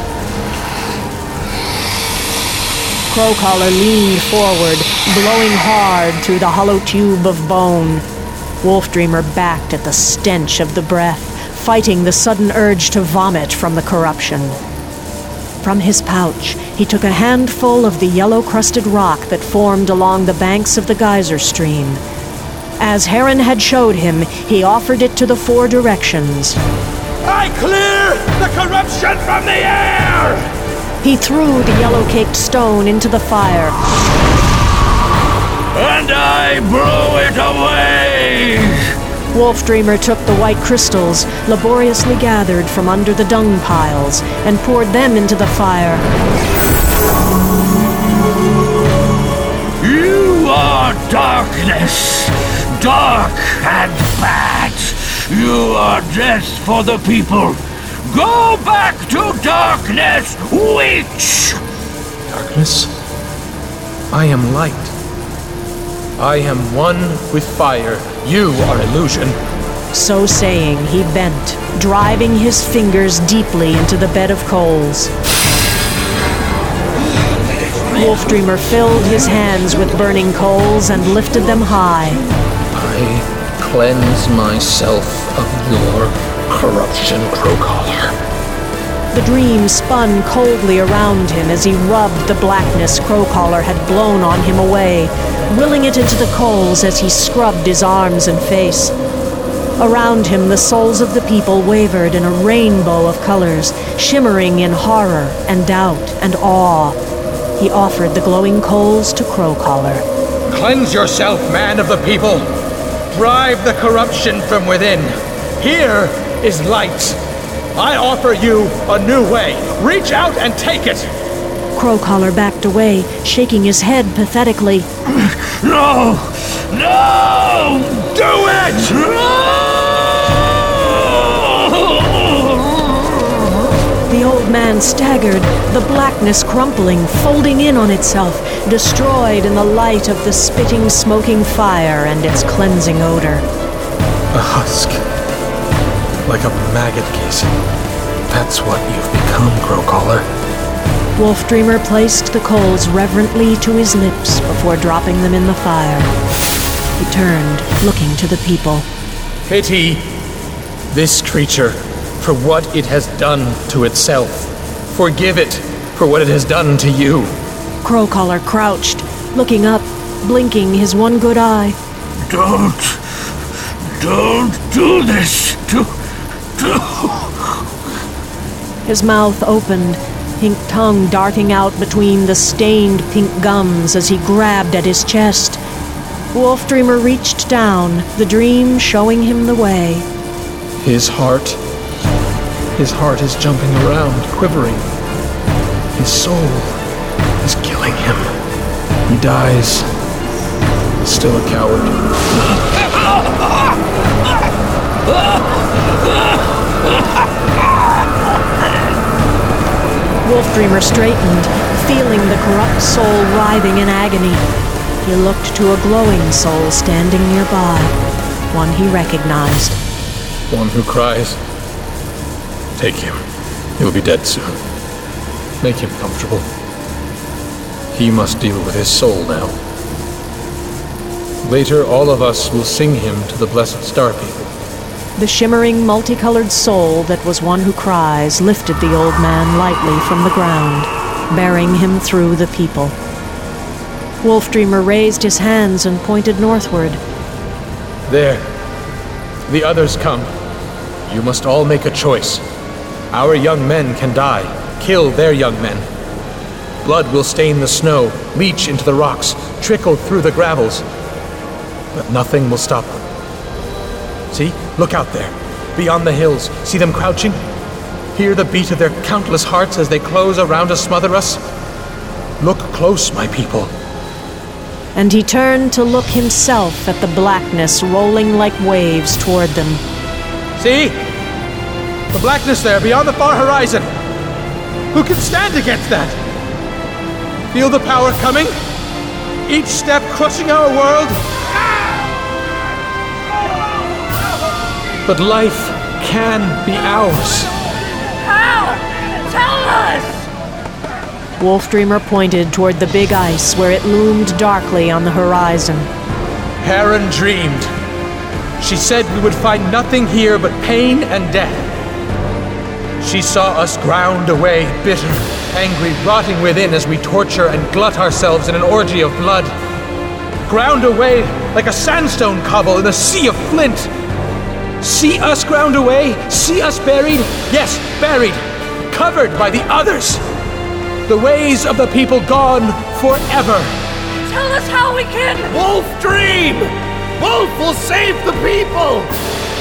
Crowcaller leaned forward, blowing hard through the hollow tube of bone. Wolfdreamer backed at the stench of the breath, fighting the sudden urge to vomit from the corruption. From his pouch, he took a handful of the yellow-crusted rock that formed along the banks of the geyser stream. As Heron had showed him, he offered it to the four directions. I clear the corruption from the air! He threw the yellow-caked stone into the fire. And I blow it away! Wolfdreamer took the white crystals, laboriously gathered from under the dung piles, and poured them into the fire. You are darkness! Dark and bad! You are death for the people! Go back to darkness, witch! Darkness? I am light. I am one with fire. You are illusion. So saying, he bent, driving his fingers deeply into the bed of coals. Wolfdreamer filled his hands with burning coals and lifted them high. I cleanse myself of your corruption, Crowcaller. The dream spun coldly around him as he rubbed the blackness Crowcaller had blown on him away, willing it into the coals as he scrubbed his arms and face. Around him, the souls of the people wavered in a rainbow of colors, shimmering in horror and doubt and awe. He offered the glowing coals to Crowcaller. Cleanse yourself, man of the people. Drive the corruption from within. Here is light. I offer you a new way. Reach out and take it. Crowcaller backed away, shaking his head pathetically. No! No! Do it! The old man staggered, the blackness crumpling, folding in on itself, destroyed in the light of the spitting, smoking fire and its cleansing odor. A husk. Like a maggot casing. That's what you've become, Crowcaller. Wolfdreamer placed the coals reverently to his lips before dropping them in the fire. He turned, looking to the people. Pity this creature for what it has done to itself. Forgive it for what it has done to you. Crowcaller crouched, looking up, blinking his one good eye. Don't... Don't do this to... to... His mouth opened, pink tongue darting out between the stained pink gums as he grabbed at his chest. Wolfdreamer reached down, the dream showing him the way. His heart... His heart is jumping around, quivering. His soul is killing him. He dies, still a coward. Wolfdreamer straightened, feeling the corrupt soul writhing in agony. He looked to a glowing soul standing nearby, one he recognized. One who cries. Take him. He'll be dead soon. Make him comfortable. He must deal with his soul now. Later, all of us will sing him to the blessed star people. The shimmering, multicolored soul that was one who cries lifted the old man lightly from the ground, bearing him through the people. Wolfdreamer raised his hands and pointed northward. There. The others come. You must all make a choice. Our young men can die. Kill their young men. Blood will stain the snow, leach into the rocks, trickle through the gravels. But nothing will stop them. See? Look out there. Beyond the hills. See them crouching? Hear the beat of their countless hearts as they close around to smother us? Look close, my people. And he turned to look himself at the blackness rolling like waves toward them. See? The blackness there beyond the far horizon. Who can stand against that? Feel the power coming? Each step crushing our world? But life can be ours. How? Tell us! Wolfdreamer pointed toward the big ice where it loomed darkly on the horizon. Heron dreamed. She said we would find nothing here but pain and death. She saw us ground away, bitter, angry, rotting within as we torture and glut ourselves in an orgy of blood. Ground away like a sandstone cobble in a sea of flint. See us ground away? See us buried? Yes, buried, covered by the others. The ways of the people gone forever. Tell us how we can... Wolf dream! Wolf will save the people!